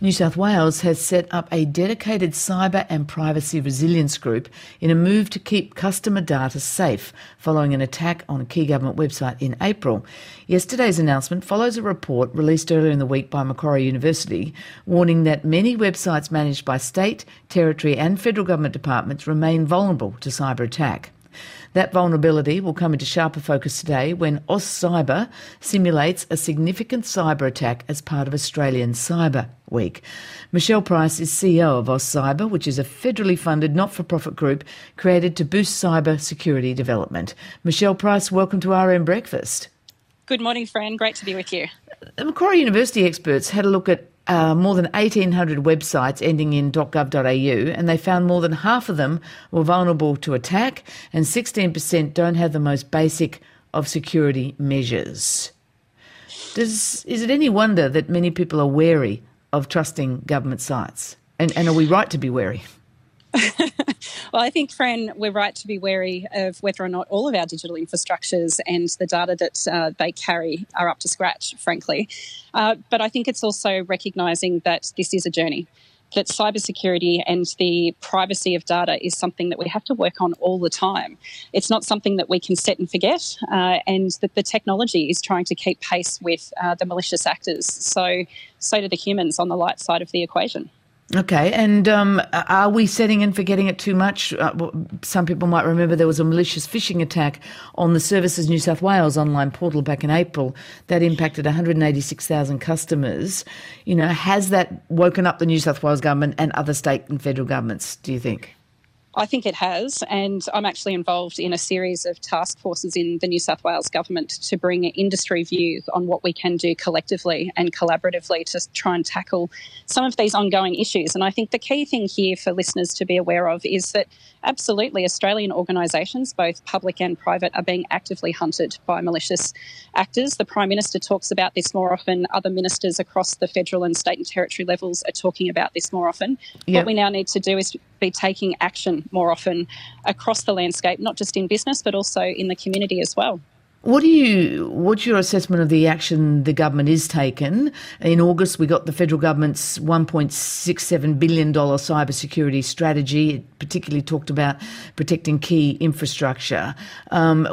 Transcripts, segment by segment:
New South Wales has set up a dedicated cyber and privacy resilience group in a move to keep customer data safe following an attack on a key government website in April. Yesterday's announcement follows a report released earlier in the week by Macquarie University warning that many websites managed by state, territory and federal government departments remain vulnerable to cyber attack. That vulnerability will come into sharper focus today when AusCyber simulates a significant cyber attack as part of Australian Cyber Week. Michelle Price is CEO of AusCyber, which is a federally funded not-for-profit group created to boost cyber security development. Michelle Price, welcome to RM Breakfast. Good morning, Fran. Great to be with you. The Macquarie University experts had a look at more than 1,800 websites ending in .gov.au, and they found more than half of them were vulnerable to attack and 16% don't have the most basic of security measures. Is it any wonder that many people are wary of trusting government sites? And are we right to be wary? Well, I think, Fran, we're right to be wary of whether or not all of our digital infrastructures and the data that they carry are up to scratch, frankly. But I think it's also recognising that this is a journey, that cybersecurity and the privacy of data is something that we have to work on all the time. It's not something that we can set and forget, and that the technology is trying to keep pace with the malicious actors. So do the humans on the light side of the equation. Okay, and are we setting and forgetting it too much? Some people might remember there was a malicious phishing attack on the Services New South Wales online portal back in April that impacted 186,000 customers. You know, has that woken up the New South Wales government and other state and federal governments, do you think? I think it has, and I'm actually involved in a series of task forces in the New South Wales government to bring industry views on what we can do collectively and collaboratively to try and tackle some of these ongoing issues. And I think the key thing here for listeners to be aware of is that absolutely Australian organisations, both public and private, are being actively hunted by malicious actors. The Prime Minister talks about this more often. Other ministers across the federal and state and territory levels are talking about this more often. Yep. What we now need to do is be taking action more often across the landscape, not just in business, but also in the community as well. What's your assessment of the action the government is taken? In August, we got the federal government's $1.67 billion cybersecurity strategy. It particularly talked about protecting key infrastructure. Has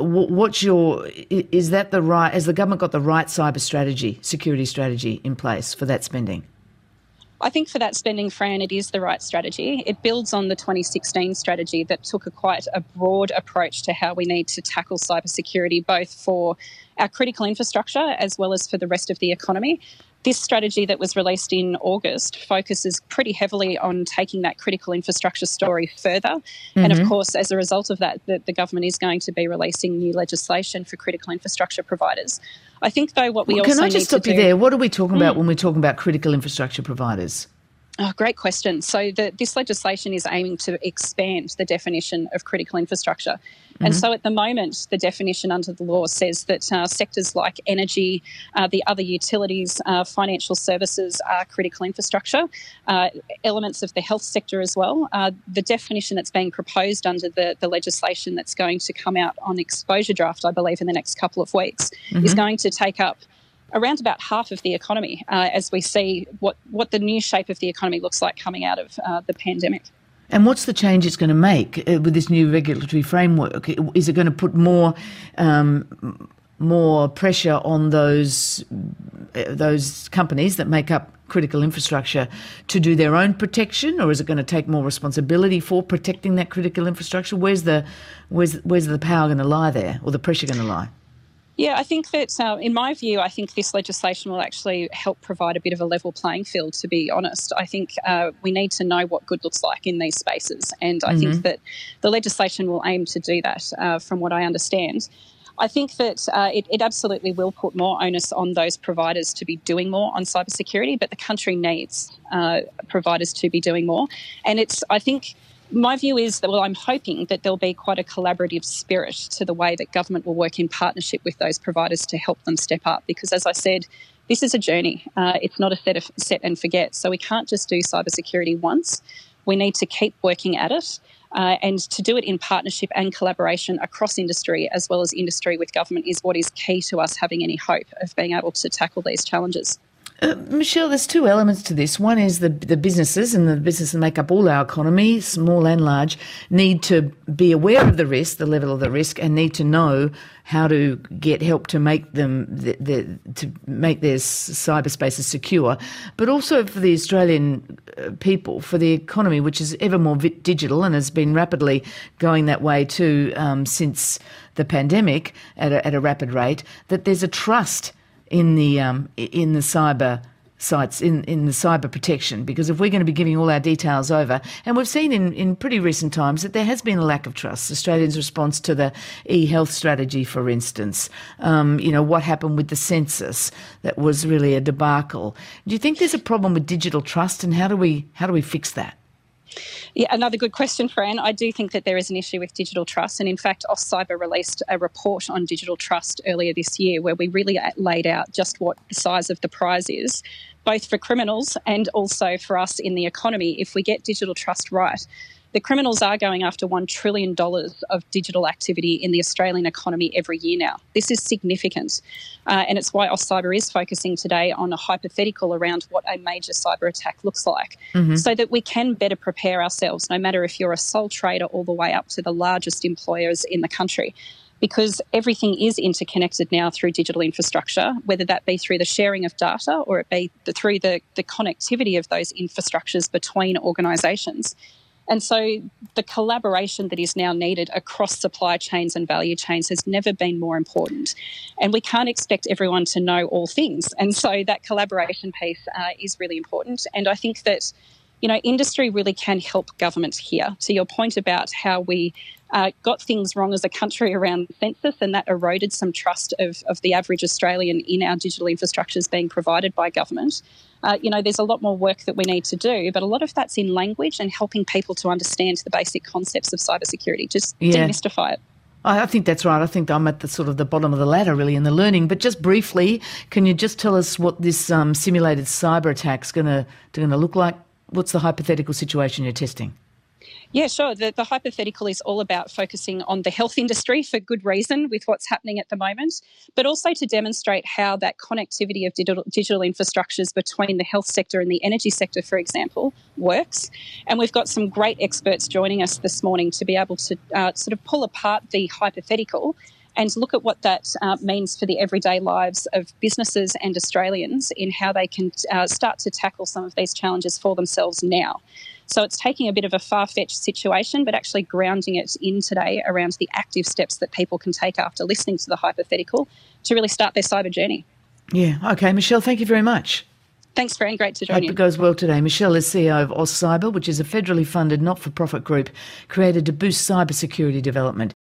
the government got the right security strategy in place for that spending? I think for that spending, Fran, it is the right strategy. It builds on the 2016 strategy that took quite a broad approach to how we need to tackle cybersecurity, both for our critical infrastructure as well as for the rest of the economy. This strategy that was released in August focuses pretty heavily on taking that critical infrastructure story further. Mm-hmm. And of course, as a result of that, the government is going to be releasing new legislation for critical infrastructure providers. I think, though, what we also need to do... Can I just stop you there? What are we talking about when we're talking about critical infrastructure providers? Oh, great question. So this legislation is aiming to expand the definition of critical infrastructure. Mm-hmm. And so at the moment, the definition under the law says that sectors like energy, the other utilities, financial services are critical infrastructure, elements of the health sector as well. The definition that's being proposed under the legislation that's going to come out on exposure draft, I believe, in the next couple of weeks, mm-hmm. is going to take up around about half of the economy as we see what the new shape of the economy looks like coming out of the pandemic. And what's the change it's going to make with this new regulatory framework? Is it going to put more pressure on those companies that make up critical infrastructure to do their own protection, or is it going to take more responsibility for protecting that critical infrastructure? Where's the power going to lie there, or the pressure going to lie? Yeah, I think that, in my view, I think this legislation will actually help provide a bit of a level playing field, to be honest. I think we need to know what good looks like in these spaces, and I think that the legislation will aim to do that, from what I understand. I think that it absolutely will put more onus on those providers to be doing more on cybersecurity, but the country needs providers to be doing more. And I think my view is that, I'm hoping that there'll be quite a collaborative spirit to the way that government will work in partnership with those providers to help them step up. Because, as I said, this is a journey. It's not a set and forget. So we can't just do cybersecurity once. We need to keep working at it. And to do it in partnership and collaboration across industry as well as industry with government is what is key to us having any hope of being able to tackle these challenges. Michelle, there's two elements to this. One is the businesses, and the businesses that make up all our economy, small and large, need to be aware of the risk, the level of the risk, and need to know how to get help to make them to make their cyberspaces secure. But also for the Australian people, for the economy, which is ever more digital and has been rapidly going that way too since the pandemic at a rapid rate, that there's a trust in the cyber sites, in the cyber protection, because if we're going to be giving all our details over, and we've seen in pretty recent times that there has been a lack of trust. Australians' response to the e-health strategy, for instance, what happened with the census, that was really a debacle. Do you think there's a problem with digital trust, and how do we fix that? Yeah, another good question, Fran. I do think that there is an issue with digital trust. And in fact, AustCyber released a report on digital trust earlier this year where we really laid out just what the size of the prize is, both for criminals and also for us in the economy. If we get digital trust right, the criminals are going after $1 trillion of digital activity in the Australian economy every year now. This is significant. And it's why AustCyber is focusing today on a hypothetical around what a major cyber attack looks like, so that we can better prepare ourselves, no matter if you're a sole trader all the way up to the largest employers in the country. Because everything is interconnected now through digital infrastructure, whether that be through the sharing of data or it be through the connectivity of those infrastructures between organisations. And so the collaboration that is now needed across supply chains and value chains has never been more important. And we can't expect everyone to know all things. And so that collaboration piece is really important. And I think that, industry really can help government here. To your point about how we got things wrong as a country around the census, and that eroded some trust of the average Australian in our digital infrastructures being provided by government. There's a lot more work that we need to do, but a lot of that's in language and helping people to understand the basic concepts of cybersecurity, just demystify it. I think that's right. I think I'm at the bottom of the ladder really in the learning. But just briefly, can you just tell us what this simulated cyber attack's going to look like? What's the hypothetical situation you're testing? Yeah, sure. The hypothetical is all about focusing on the health industry for good reason with what's happening at the moment, but also to demonstrate how that connectivity of digital infrastructures between the health sector and the energy sector, for example, works. And we've got some great experts joining us this morning to be able to pull apart the hypothetical and look at what that means for the everyday lives of businesses and Australians in how they can start to tackle some of these challenges for themselves now. So it's taking a bit of a far-fetched situation, but actually grounding it in today around the active steps that people can take after listening to the hypothetical to really start their cyber journey. Yeah. Okay, Michelle, thank you very much. Thanks, Fran. Great to join you. Hope it goes well today. Michelle is CEO of AustCyber, which is a federally funded not-for-profit group created to boost cybersecurity development.